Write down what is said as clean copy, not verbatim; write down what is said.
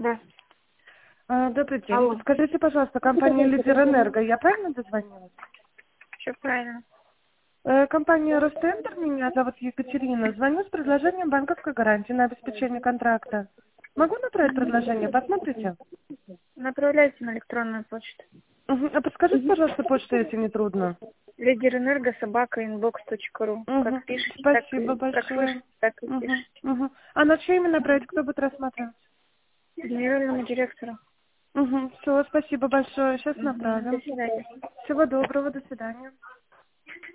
Да. Добрый день. Алло. Скажите, пожалуйста, компания «Лидер Энерго», я правильно дозвонилась? Все правильно. Компания «Ростендер», меня зовут Екатерина. Звоню с предложением банковской гарантии на обеспечение контракта. Могу направить предложение? Посмотрите. Направляйте на электронную почту. А подскажите, пожалуйста, почту, если не трудно. Лидерэнерго@inbox.ru. Как пишете, так Спасибо и как большое. слышите, так и пишете. А на чье имя направить? Кто будет рассматривать? Генеральному директору. Все, спасибо большое. Сейчас До направим. свидания. Всего доброго, до свидания.